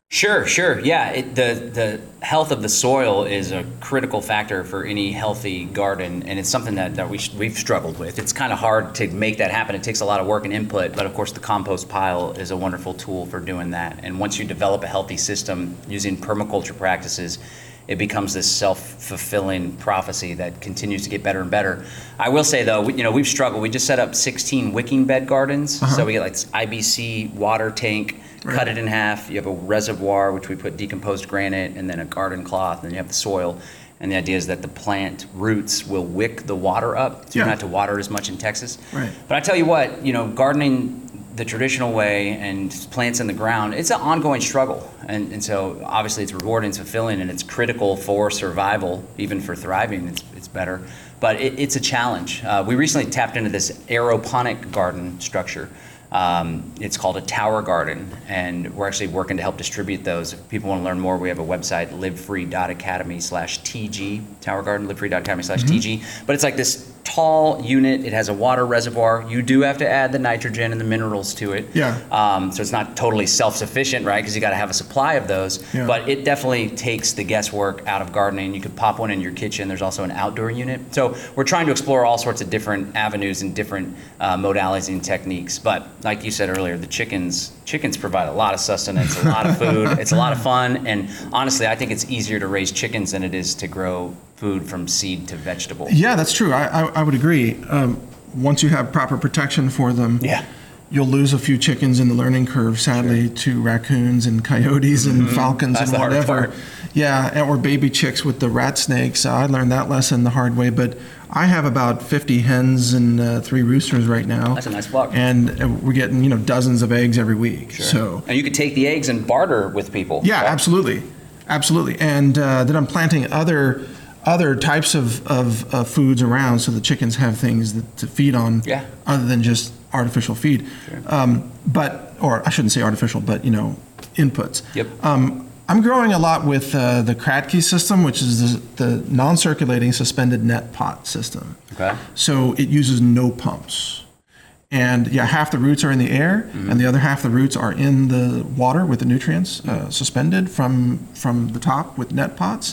B: Sure, sure. Yeah, it, the the health of the soil is a critical factor for any healthy garden, and it's something that, that we sh- we've struggled with. It's kind of hard to make that happen. It takes a lot of work and input, but of course the compost pile is a wonderful tool for doing that. And once you develop a healthy system using permaculture practices, it becomes this self-fulfilling prophecy that continues to get better and better. I will say though, we, you know, we've struggled. We just set up sixteen wicking bed gardens, uh-huh. so we get like this I B C water tank. Right. Cut it in half. You have a reservoir, which we put decomposed granite, and then a garden cloth, and then you have the soil. And the idea is that the plant roots will wick the water up, so yeah. you don't have to water as much in Texas.
A: Right.
B: But I tell you what, you know, gardening the traditional way and plants in the ground, it's an ongoing struggle. And, and so obviously it's rewarding, it's fulfilling, and it's critical for survival, even for thriving, it's, it's better. But it, it's a challenge. Uh, we recently tapped into this aeroponic garden structure. Um, it's called a tower garden, and we're actually working to help distribute those. If people want to learn more, we have a website, livefree.academy slash TG, tower garden, livefree.academy slash TG. But it's like this tall unit. It has a water reservoir. You do have to add the nitrogen and the minerals to it.
A: Yeah.
B: Um, so it's not totally self-sufficient, right? Because you got to have a supply of those. Yeah. But it definitely takes the guesswork out of gardening. You could pop one in your kitchen. There's also an outdoor unit. So we're trying to explore all sorts of different avenues and different uh, modalities and techniques. But like you said earlier, the chickens chickens provide a lot of sustenance, a lot of food. It's a lot of fun. And honestly, I think it's easier to raise chickens than it is to grow food from seed to vegetable.
A: Yeah, that's true. I, I, I would agree. Um, once you have proper protection for them,
B: yeah.
A: you'll lose a few chickens in the learning curve, sadly, sure. to raccoons and coyotes and mm-hmm. falcons
B: that's
A: and whatever. Yeah, and, or baby chicks with the rat snakes. I learned that lesson the hard way, but I have about fifty hens and uh, three roosters right now.
B: That's a nice flock.
A: And we're getting, you know, dozens of eggs every week.
B: Sure.
A: So,
B: and you could take the eggs and barter with people.
A: Yeah,
B: right?
A: absolutely. Absolutely. And uh, then I'm planting other other types of, of uh, foods around so the chickens have things that, to feed on
B: yeah.
A: other than just artificial feed.
B: Sure.
A: Um, but, or I shouldn't say artificial, but, you know, inputs.
B: Yep.
A: Um, I'm growing a lot with uh, the Kratky system, which is the, the non-circulating suspended net pot system.
B: Okay.
A: So it uses no pumps. And yeah, half the roots are in the air, mm-hmm. and the other half the roots are in the water with the nutrients uh, suspended from from the top with net pots.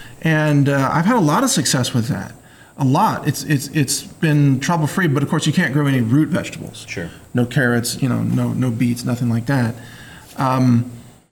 A: And uh, I've had a lot of success with that. A lot. It's it's it's been trouble free, but of course you can't grow any root vegetables.
B: Sure.
A: No carrots, you know, no no beets, nothing like that. Um,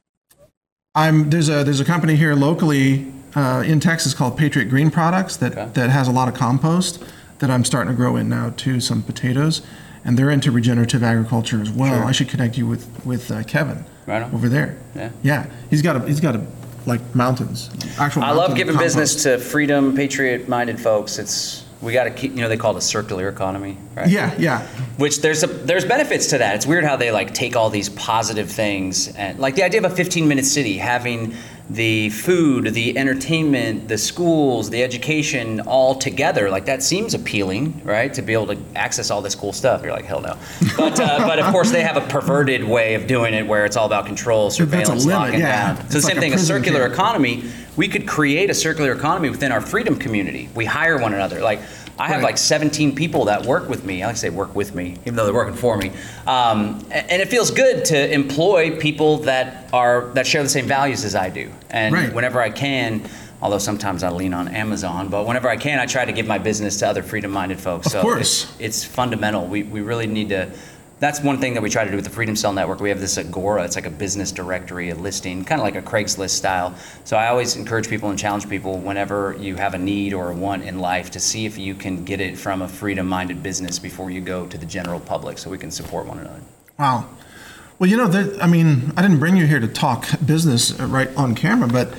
A: I'm there's a there's a company here locally uh, in Texas called Patriot Green Products that
B: okay.
A: that has a lot of compost that I'm starting to grow in now too. Some potatoes, and they're into regenerative agriculture as well.
B: Sure.
A: I should connect you with with uh, Kevin
B: right on.
A: over there.
B: Yeah.
A: Yeah. He's got a he's got a like mountains. Actual.
B: I love giving
A: compost.
B: business to freedom, patriot-minded folks. It's we got to keep. You know, they call it a circular economy, right?
A: Yeah, yeah.
B: Which there's a, there's benefits to that. It's weird how they like take all these positive things and like the idea of a fifteen minute city having the food, the entertainment, the schools, the education all together. Like that seems appealing, right? To be able to access all this cool stuff. You're like, hell no. But uh, but of course they have a perverted way of doing it where it's all about control, surveillance, locking
A: yeah.
B: down. So the same
A: like
B: thing, a, a circular
A: camp.
B: economy. We could create a circular economy within our freedom community. We hire one another. Like I have
A: right.
B: like seventeen people that work with me. I like to say work with me, even though they're working for me. Um, and it feels good to employ people that are that share the same values as I do. And
A: right.
B: whenever I can, although sometimes I lean on Amazon, but whenever I can, I try to give my business to other freedom-minded folks.
A: Of
B: so
A: course.
B: It's, it's fundamental. We we really need to. That's one thing that we try to do with the Freedom Cell Network. We have this Agora. It's like a business directory, a listing, kind of like a Craigslist style. So I always encourage people and challenge people whenever you have a need or a want in life to see if you can get it from a freedom-minded business before you go to the general public so we can support one another.
A: Wow. Well, you know, there, I mean, I didn't bring you here to talk business right on camera, but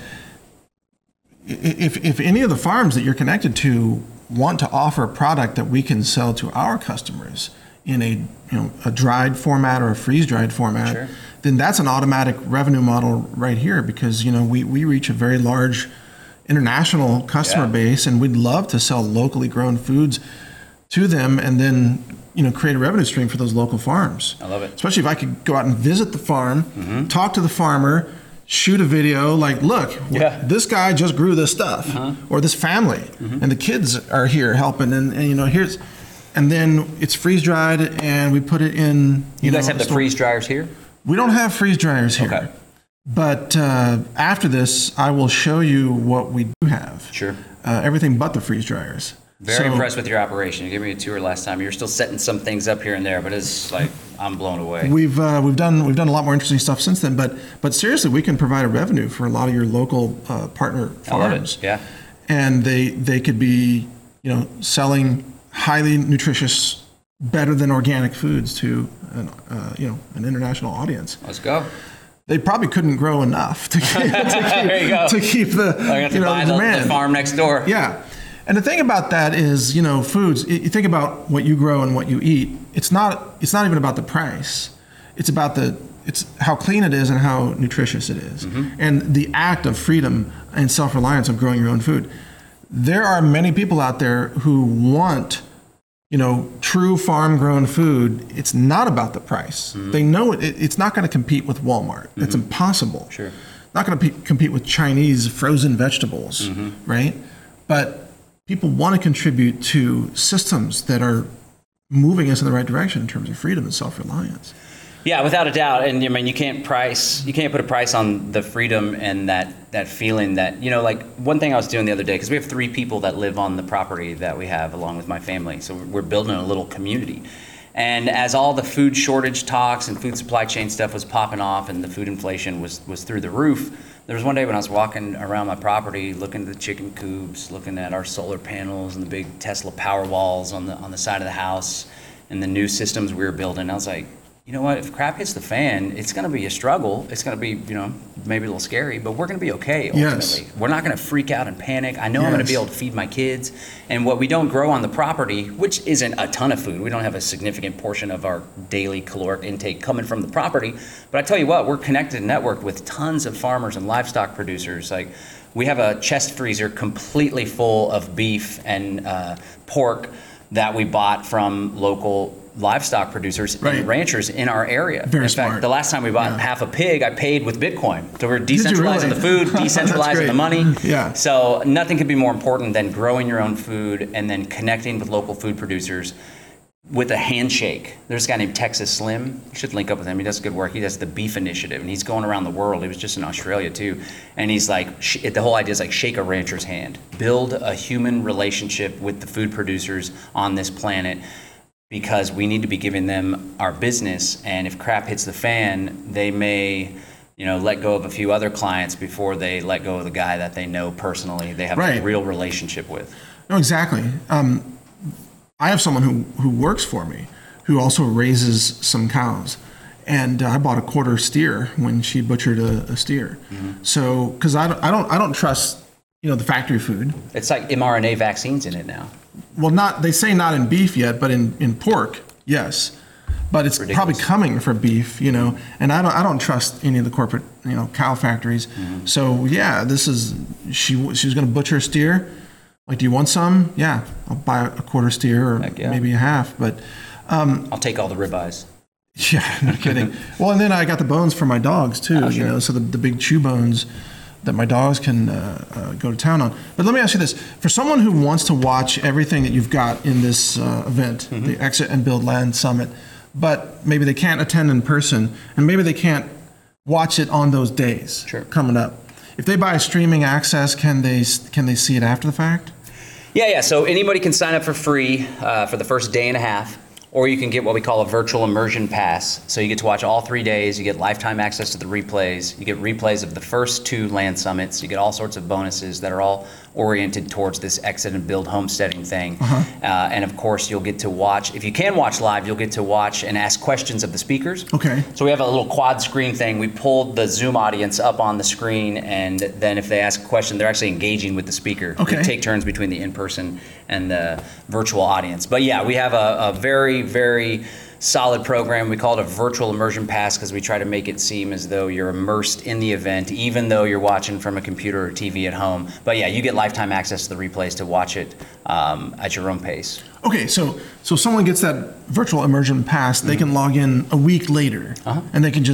A: if if any of the farms that you're connected to want to offer a product that we can sell to our customers in a you know a dried format or a freeze dried format,
B: sure.
A: then that's an automatic revenue model right here because you know we, we reach a very large international customer
B: yeah.
A: base and we'd love to sell locally grown foods to them and then you know create a revenue stream for those local farms.
B: I love it.
A: Especially if I could go out and visit the farm,
B: mm-hmm.
A: talk to the farmer, shoot a video like, look,
B: yeah.
A: this guy just grew this stuff
B: uh-huh.
A: or this family
B: mm-hmm.
A: and the kids are here helping and, and you know here's and then it's freeze dried and we put it in.
B: You, you
A: know,
B: guys have the
A: store.
B: freeze dryers here?
A: We don't have freeze dryers here.
B: Okay.
A: But uh, after this, I will show you what we do have.
B: Sure.
A: Uh, everything but the freeze dryers.
B: Very
A: So-
B: impressed with your operation. You gave me a tour last time. You're still setting some things up here and there, but it's like I'm blown away.
A: We've uh, we've done we've done a lot more interesting stuff since then, but but seriously, we can provide a revenue for a lot of your local uh, partner
B: I love
A: farms.
B: it. Yeah.
A: And they they could be, you know, selling highly nutritious, better than organic foods to an uh, you know an international audience.
B: Let's go.
A: They probably couldn't grow enough to keep, to keep,
B: There you go.
A: to keep the
B: I have to
A: you know,
B: buy
A: the
B: the,
A: demand.
B: the farm next door.
A: Yeah. And the thing about that is, you know, foods, you think about what you grow and what you eat. It's not it's not even about the price. It's about the it's how clean it is and how nutritious it is.
B: Mm-hmm.
A: And the act of freedom and self-reliance of growing your own food. There are many people out there who want, you know, true farm-grown food. It's not about the price.
B: Mm-hmm.
A: They know it, it's not going to compete with Walmart. It's impossible.
B: Sure.
A: Not going to compete with Chinese frozen vegetables,
B: Mm-hmm.
A: right? But people want to contribute to systems that are moving us in the right direction in terms of freedom and self-reliance.
B: Yeah, without a doubt. And I mean, you can't price, you can't put a price on the freedom and that, that feeling that, you know, like one thing I was doing the other day, because we have three people that live on the property that we have along with my family. So we're building a little community. And as all the food shortage talks and food supply chain stuff was popping off and the food inflation was, was through the roof, there was one day when I was walking around my property, looking at the chicken coops, looking at our solar panels and the big Tesla power walls on the on the side of the house and the new systems we were building. I was like, you know what, if crap hits the fan, it's going to be a struggle. It's going to be, you know, maybe a little scary, but we're going to be okay ultimately.
A: Yes.
B: We're not going to freak out and panic. I know I'm going to be
A: Yes.
B: able to feed my kids. And what we don't grow on the property, which isn't a ton of food, we don't have a significant portion of our daily caloric intake coming from the property. But I tell you what, we're connected and networked with tons of farmers and livestock producers. Like, we have a chest freezer completely full of beef and uh, pork that we bought from local livestock producers
A: Right.
B: and ranchers in our area.
A: Very
B: in
A: smart.
B: fact, the last time we bought
A: Yeah.
B: half a pig, I paid with Bitcoin. So we're
A: you
B: decentralizing
A: really?
B: the food,
A: That's
B: decentralizing
A: great.
B: the money.
A: Yeah.
B: So nothing could be more important than growing your own food and then connecting with local food producers with a handshake. There's a guy named Texas Slim. You should link up with him. He does good work. He does the Beef Initiative, and he's going around the world. He was just in Australia too, and he's like, sh- the whole idea is like shake a rancher's hand, build a human relationship with the food producers on this planet, because we need to be giving them our business. And if crap hits the fan, they may, you know, let go of a few other clients before they let go of the guy that they know personally. They have
A: Right.
B: a real relationship with.
A: No, exactly. Um, I have someone who, who works for me who also raises some cows. And uh, I bought a quarter steer when she butchered a, a steer.
B: Mm-hmm.
A: So, because I don't, I don't, I don't trust, you know, the factory food.
B: It's like mRNA vaccines in it now.
A: Well, not they say not in beef yet, but in, in pork, yes. But it's
B: Ridiculous.
A: probably coming for beef, you know. And I don't I don't trust any of the corporate, you know, cow factories.
B: Mm-hmm.
A: So yeah, this is she she was going to butcher a steer. Like, do you want some? Yeah, I'll buy a quarter steer or
B: Heck yeah.
A: maybe a half. But
B: I'll take all the ribeyes.
A: yeah, no kidding. Well, and then I got the bones for my dogs too,
B: Oh,
A: you
B: sure.
A: know, so the, the big chew bones that my dogs can uh, uh, go to town on. But let me ask you this. For someone who wants to watch everything that you've got in this uh, event,
B: Mm-hmm.
A: the Exit and Build Land Summit, but maybe they can't attend in person, and maybe they can't watch it on those days
B: Sure.
A: coming up. If they buy streaming access, can they can they see it after the fact?
B: Yeah, yeah. So anybody can sign up for free uh, for the first day and a half, or you can get what we call a virtual immersion pass. So you get to watch all three days. You get lifetime access to the replays. You get replays of the first two land summits. You get all sorts of bonuses that are all oriented towards this exit and build homesteading thing. Uh, and of course, you'll get to watch, if you can watch live, you'll get to watch and ask questions of the speakers.
A: Okay.
B: So we have a little quad screen thing. We pulled the Zoom audience up on the screen, and then if they ask a question, they're actually engaging with the speaker.
A: Okay.
B: We take turns between the in-person and the virtual audience. But yeah, we have a, a very, very solid program. We call it a virtual immersion pass because we try to make it seem as though you're immersed in the event, even though you're watching from a computer or T V at home. But yeah, you get lifetime access to the replays to watch it um, at your own pace.
A: Okay, so so someone gets that virtual immersion pass, they can log in a week later,
B: Uh-huh.
A: and they can just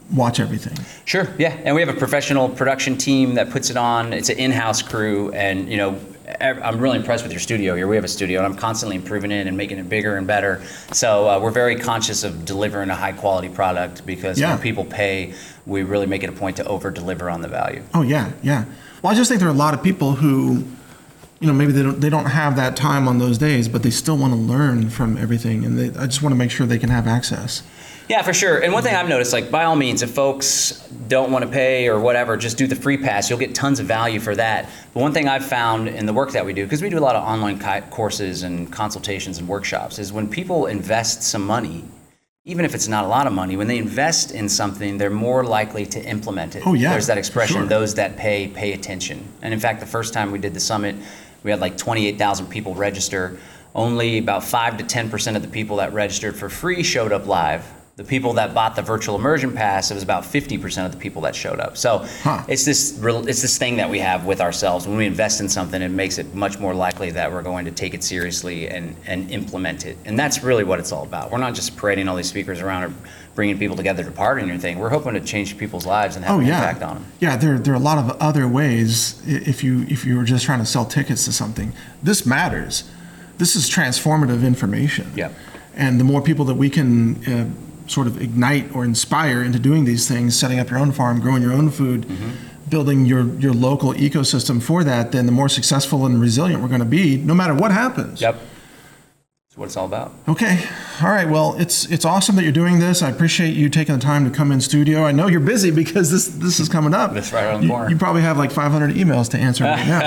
A: watch everything.
B: Sure, yeah, and we have a professional production team that puts it on. It's an in-house crew, and you know, I'm really impressed with your studio here. We have a studio, and I'm constantly improving it and making it bigger and better. So uh, we're very conscious of delivering a high-quality product because
A: Yeah.
B: when people pay, we really make it a point to over-deliver on the value.
A: Oh yeah, yeah. Well, I just think there are a lot of people who, you know, maybe they don't they don't have that time on those days, but they still want to learn from everything, and they, I just want to make sure they can have access.
B: Yeah, for sure. And one thing I've noticed, like by all means, if folks don't want to pay or whatever, just do the free pass. You'll get tons of value for that. But one thing I've found in the work that we do, because we do a lot of online ki- courses and consultations and workshops, is when people invest some money, even if it's not a lot of money, when they invest in something, they're more likely to implement it.
A: Oh, yeah,
B: There's that expression,
A: sure.
B: those that pay, pay attention. And in fact, the first time we did the summit, we had like twenty-eight thousand people register. Only about five to ten percent of the people that registered for free showed up live. The people that bought the virtual immersion pass, it was about fifty percent of the people that showed up. So
A: Huh.
B: it's this real- it's this thing that we have with ourselves. When we invest in something, it makes it much more likely that we're going to take it seriously and, and implement it. And that's really what it's all about. We're not just parading all these speakers around or bringing people together to party and everything. We're hoping to change people's lives and have
A: Oh
B: an
A: yeah,
B: impact on them.
A: yeah. There there are a lot of other ways. i- If you if you were just trying to sell tickets to something, this matters. This is transformative information.
B: Yep.
A: And the more people that we can uh, sort of ignite or inspire into doing these things, setting up your own farm, growing your own food,
B: Mm-hmm.
A: building your, your local ecosystem for that, then the more successful and resilient we're going to be, no matter what happens.
B: Yep. That's what it's all about.
A: Okay. All right. Well, it's it's awesome that you're doing this. I appreciate you taking the time to come in studio. I know you're busy because this this is coming up.
B: That's right around the
A: You,
B: corner.
A: you probably have like five hundred emails to answer right now.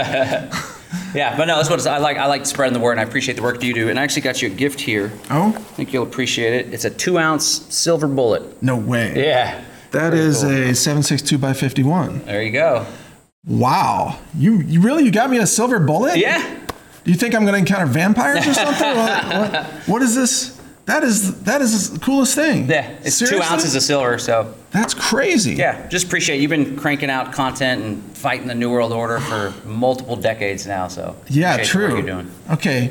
B: Yeah, but no, that's what it's, I like. I like spreading the word, and I appreciate the work you do. And I actually got you a gift here.
A: Oh,
B: I think you'll appreciate it. It's a two-ounce silver bullet.
A: no way.
B: Yeah.
A: That
B: Very
A: is
B: cool.
A: a seven six two by fifty-one.
B: There you go.
A: Wow. You, you really, you got me a silver bullet?
B: Yeah.
A: Do you think I'm going to encounter vampires or something? what, what, what is this? That is, that is the coolest thing.
B: Yeah. It's
A: Seriously?
B: two ounces of silver, so
A: That's crazy.
B: yeah. Just appreciate you've been cranking out content and fighting the New World Order for multiple decades now. So
A: Yeah,
B: appreciate the
A: true.
B: work you're doing.
A: Okay,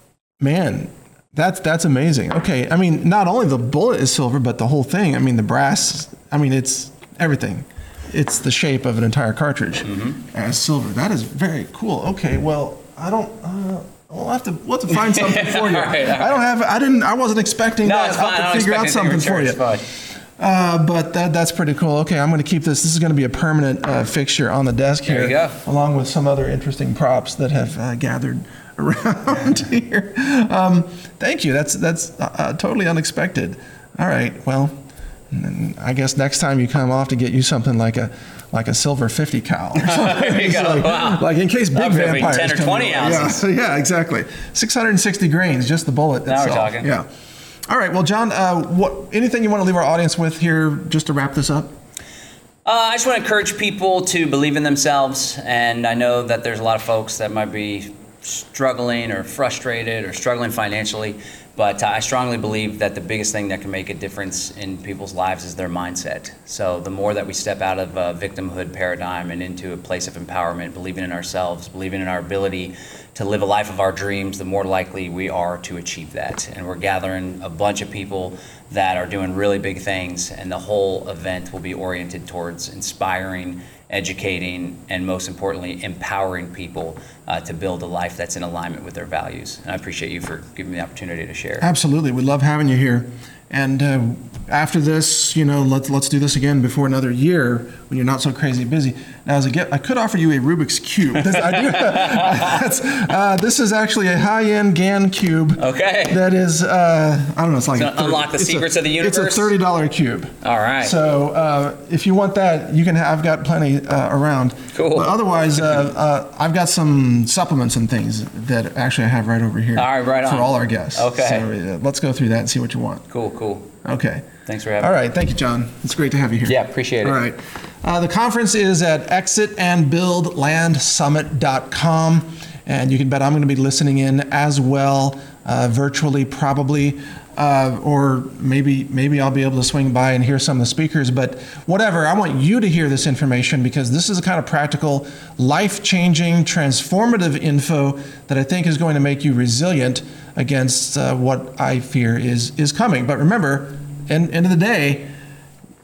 A: man, that's that's amazing. Okay, I mean, not only the bullet is silver, but the whole thing. I mean, the brass. I mean, it's everything. It's the shape of an entire cartridge
B: Mm-hmm.
A: as silver. That is very cool. Okay, well, I don't. Uh, we'll have to we'll have to find something for you.
B: All right, all right.
A: I don't have. I didn't. I wasn't expecting
B: No,
A: that.
B: it's
A: I'll
B: fine. I
A: have
B: don't
A: to figure out
B: expect anything
A: something
B: in
A: for you.
B: return. It's fine.
A: Uh, but that that's pretty cool. Okay, I'm going to keep this. This is going to be a permanent uh, fixture on the desk
B: There
A: here,
B: you go.
A: along with some other interesting props that have uh, gathered around here. Um, thank you. That's that's uh, uh, totally unexpected. All right. Well, mm, I guess next time you come, I'll have to get you something like a like a silver fifty cal or something.
B: There you go.
A: like,
B: Wow.
A: like in case big
B: That'll be
A: vampires
B: ten or
A: come
B: twenty
A: along.
B: ounces.
A: Yeah, yeah, exactly. six hundred sixty grains, just the bullet.
B: Now we're
A: itself.
B: talking.
A: Yeah. All right. Well, John, uh, what anything you want to leave our audience with here, just to wrap this up?
B: Uh, I just want to encourage people to believe in themselves, and I know that there's a lot of folks that might be struggling or frustrated or struggling financially, but I strongly believe that the biggest thing that can make a difference in people's lives is their mindset. So the more that we step out of a victimhood paradigm and into a place of empowerment, believing in ourselves, believing in our ability to live a life of our dreams, the more likely we are to achieve that. And we're gathering a bunch of people that are doing really big things, and the whole event will be oriented towards inspiring, educating, and most importantly, empowering people uh, to build a life that's in alignment with their values. And I appreciate you for giving me the opportunity to share.
A: Absolutely. We love having you here. And uh, after this, you know, let's let's do this again before another year when you're not so crazy busy. Now, as a gift, I could offer you a Rubik's Cube. This, I do, that's, uh, this is actually a high-end GAN cube.
B: Okay.
A: That is, uh, I don't know, it's like
B: It's gonna
A: a thirty-
B: unlock the
A: it's a-
B: secrets of the universe?
A: It's a thirty dollar cube.
B: All right.
A: So uh, if you want that, you can have. I've got plenty uh, around.
B: Cool.
A: But otherwise, uh, uh, I've got some supplements and things that actually I have right over here.
B: All right, right on.
A: For all our guests.
B: Okay.
A: So uh, let's go through that and see what you want.
B: Cool, cool.
A: Okay.
B: Thanks for having
A: All
B: me.
A: right. Thank you, John. It's great to have you here.
B: Yeah, appreciate it.
A: All right. Uh, the conference is at exit and build land summit dot com. And you can bet I'm going to be listening in as well, uh, virtually probably. Uh, or maybe maybe I'll be able to swing by and hear some of the speakers. But whatever, I want you to hear this information because this is the kind of practical, life-changing, transformative info that I think is going to make you resilient against uh, what I fear is is coming. But remember, end, end of the day,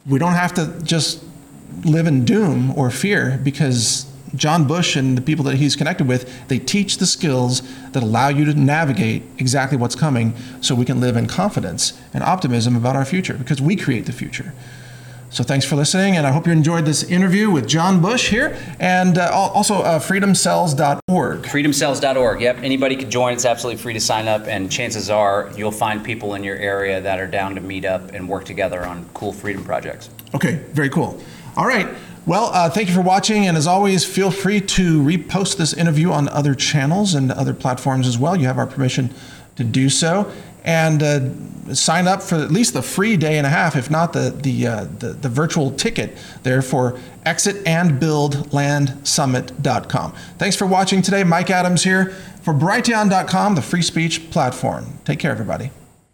A: we don't have to just live in doom or fear, because John Bush and the people that he's connected with, they teach the skills that allow you to navigate exactly what's coming, so we can live in confidence and optimism about our future, because we create the future. So thanks for listening, and I hope you enjoyed this interview with John Bush here, and uh, also uh, freedom cells dot org.
B: freedom cells dot org, yep. Anybody can join. It's absolutely free to sign up, and chances are you'll find people in your area that are down to meet up and work together on cool freedom projects.
A: Okay, very cool. All right. Well, uh, thank you for watching, and as always, feel free to repost this interview on other channels and other platforms as well. You have our permission to do so, and uh, sign up for at least the free day and a half, if not the the uh, the, the virtual ticket there for exit and build land summit dot com. Thanks for watching today. Mike Adams here for Brighteon dot com, the free speech platform. Take care, everybody.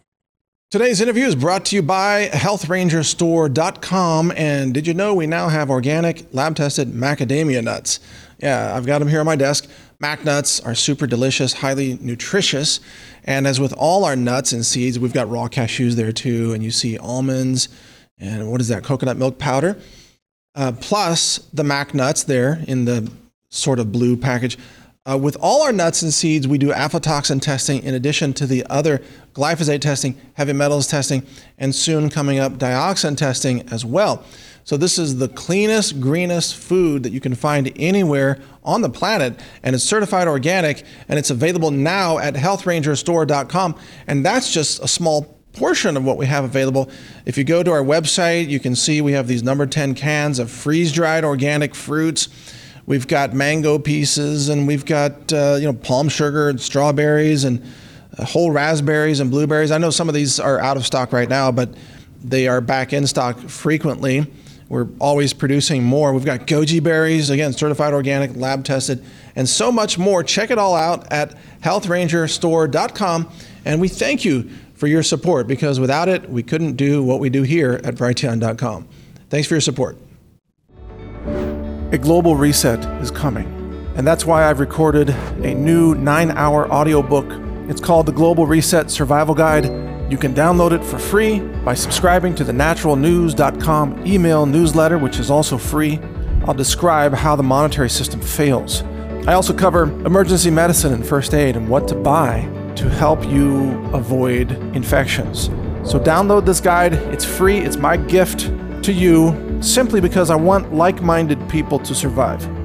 A: Today's interview is brought to you by health ranger store dot com, and did you know we now have organic, lab-tested macadamia nuts? Yeah, I've got them here on my desk. Mac nuts are super delicious, highly nutritious, and as with all our nuts and seeds, we've got raw cashews there too, and you see almonds, and what is that, coconut milk powder, uh, plus the Mac nuts there in the sort of blue package. Uh, with all our nuts and seeds, we do aflatoxin testing in addition to the other glyphosate testing, heavy metals testing, and soon coming up dioxin testing as well. So this is the cleanest, greenest food that you can find anywhere on the planet, and it's certified organic, and it's available now at health ranger store dot com, and that's just a small portion of what we have available. If you go to our website, you can see we have these number ten cans of freeze-dried organic fruits. We've got mango pieces, and we've got uh, you know palm sugar and strawberries and uh, whole raspberries and blueberries. I know some of these are out of stock right now, but they are back in stock frequently. We're always producing more. We've got goji berries, again, certified organic, lab tested, and so much more. Check it all out at health ranger store dot com, and we thank you for your support, because without it, we couldn't do what we do here at Brighteon dot com. Thanks for your support. A global reset is coming, and that's why I've recorded a new nine-hour audiobook. It's called The Global Reset Survival Guide. You can download it for free by subscribing to the natural news dot com email newsletter, which is also free. I'll describe how the monetary system fails. I also cover emergency medicine and first aid and what to buy to help you avoid infections. So download this guide. It's free. It's my gift to you, simply because I want like-minded people to survive.